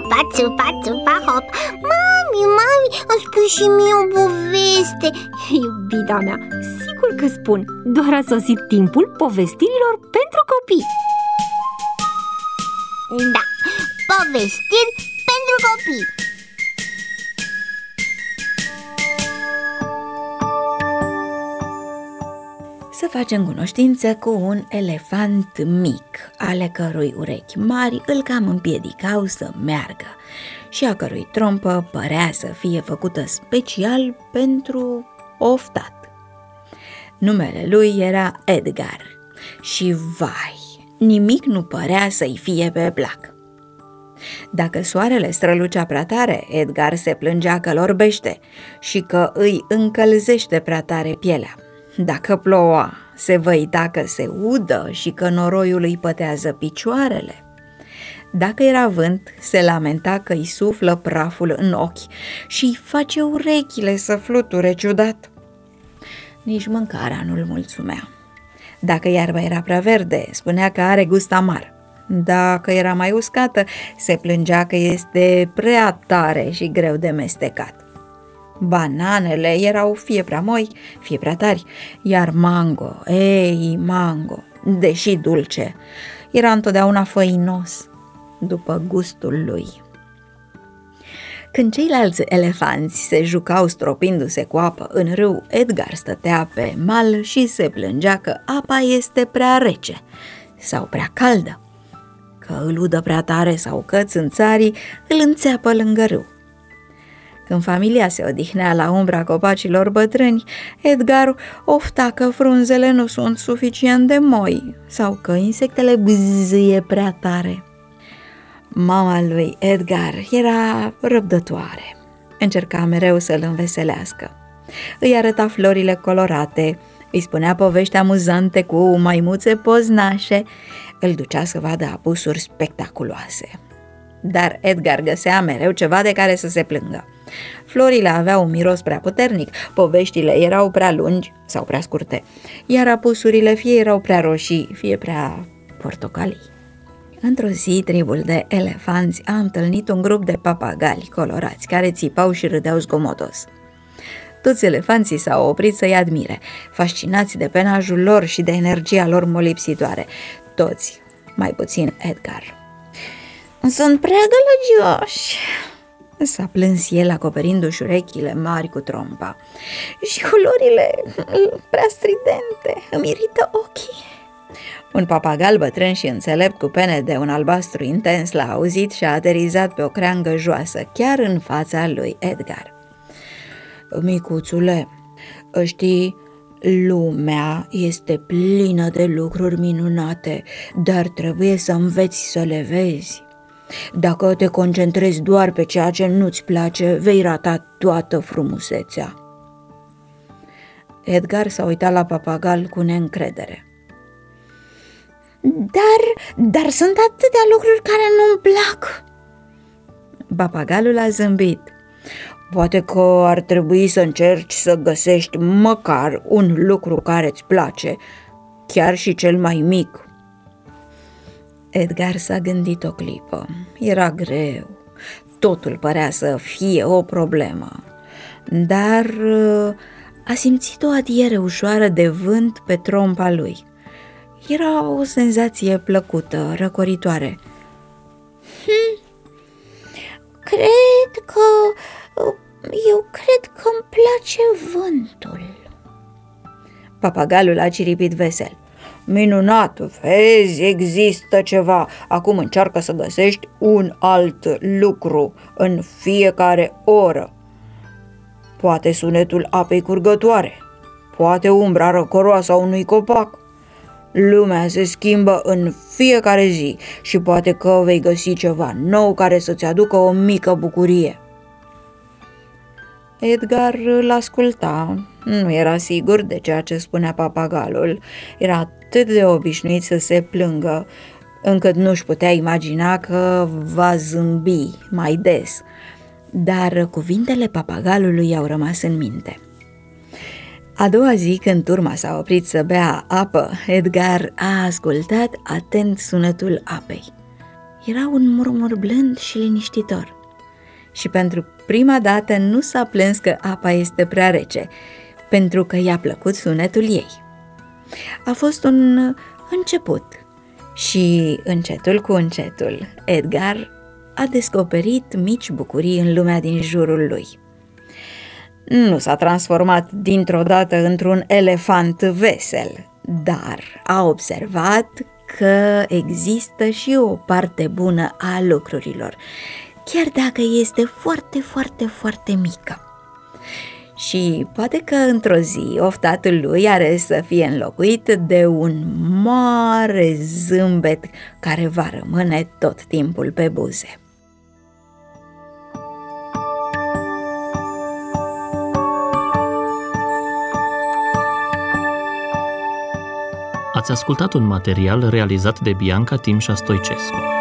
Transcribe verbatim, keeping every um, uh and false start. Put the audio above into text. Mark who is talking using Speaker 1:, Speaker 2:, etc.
Speaker 1: țupa, țupa, țupa, hop. Mami, mami, îmi spui și mie o poveste.
Speaker 2: Iubita mea, sigur că spun. Doar a sosit timpul povestirilor pentru copii.
Speaker 1: Da, povestiri pentru copii.
Speaker 3: Să facem cunoștință cu un elefant mic, ale cărui urechi mari îl cam împiedicau să meargă și a cărui trompă părea să fie făcută special pentru oftat. Numele lui era Edgar și, vai, nimic nu părea să-i fie pe plac. Dacă soarele strălucea prea tare, Edgar se plângea că l-orbește și că îi încălzește prea tare pielea. Dacă ploua, se văita că se udă și că noroiul îi pătează picioarele. Dacă era vânt, se lamenta că îi suflă praful în ochi și îi face urechile să fluture ciudat. Nici mâncarea nu-l mulțumea. Dacă iarba era prea verde, spunea că are gust amar. Dacă era mai uscată, se plângea că este prea tare și greu de mestecat. Bananele erau fie prea moi, fie prea tari, iar mango, ei, mango, deși dulce, era întotdeauna făinos, după gustul lui. Când ceilalți elefanți se jucau stropindu-se cu apă în râu, Edgar stătea pe mal și se plângea că apa este prea rece sau prea caldă, că îl udă prea tare sau că țânțarii îl înțeapă lângă râu. Când familia se odihnea la umbra copacilor bătrâni, Edgar ofta că frunzele nu sunt suficient de moi sau că insectele bzâie prea tare. Mama lui Edgar era răbdătoare. Încerca mereu să-l înveselească. Îi arăta florile colorate, îi spunea povești amuzante cu maimuțe poznașe, îl ducea să vadă apusuri spectaculoase. Dar Edgar găsea mereu ceva de care să se plângă. Florile aveau un miros prea puternic, poveștile erau prea lungi sau prea scurte, iar apusurile fie erau prea roșii, fie prea portocalii. Într-o zi, tribul de elefanți a întâlnit un grup de papagali colorați care țipau și râdeau zgomotos. Toți elefanții s-au oprit să-i admire, fascinați de penajul lor și de energia lor molipsitoare. Toți, mai puțin Edgar.
Speaker 1: Sunt prea gălăgioși,
Speaker 3: s-a plâns el, acoperindu-și urechile mari cu trompa.
Speaker 1: Și culorile prea stridente îmi irită ochii.
Speaker 3: Un papagal bătrân și înțelept cu pene de un albastru intens l-a auzit și a aterizat pe o creangă joasă, chiar în fața lui Edgar. Micuțule, știi, lumea este plină de lucruri minunate, dar trebuie să înveți să le vezi. Dacă te concentrezi doar pe ceea ce nu-ți place, vei rata toată frumusețea. Edgar s-a uitat la papagal cu neîncredere.
Speaker 1: Dar, dar sunt atâtea lucruri care nu-mi plac.
Speaker 3: Papagalul a zâmbit. Poate că ar trebui să încerci să găsești măcar un lucru care îți place, chiar și cel mai mic. Edgar s-a gândit o clipă. Era greu. Totul părea să fie o problemă. Dar a simțit o adiere ușoară de vânt pe trompa lui. Era o senzație plăcută, răcoritoare.
Speaker 1: Hmm, cred că... Eu cred că îmi place vântul.
Speaker 3: Papagalul a ciripit vesel. Minunat, vezi, există ceva. Acum încearcă să găsești un alt lucru în fiecare oră. Poate sunetul apei curgătoare, poate umbra răcoroasă a unui copac. Lumea se schimbă în fiecare zi și poate că vei găsi ceva nou care să-ți aducă o mică bucurie. Edgar l-asculta. Nu era sigur de ceea ce spunea papagalul. Era atât de obișnuit să se plângă, încât nu-și putea imagina că va zâmbi mai des. Dar cuvintele papagalului i-au rămas în minte. A doua zi, când turma s-a oprit să bea apă, Edgar a ascultat atent sunetul apei. Era un murmur blând și liniștitor. Și pentru prima dată nu s-a plâns că apa este prea rece, pentru că i-a plăcut sunetul ei. A fost un început și încetul cu încetul Edgar a descoperit mici bucurii în lumea din jurul lui. Nu s-a transformat dintr-o dată într-un elefant vesel, dar a observat că există și o parte bună a lucrurilor, chiar dacă este foarte, foarte, foarte mică. Și poate că într-o zi oftatul lui are să fie înlocuit de un mare zâmbet care va rămâne tot timpul pe buze.
Speaker 4: Ați ascultat un material realizat de Bianca Timșa Stoicescu.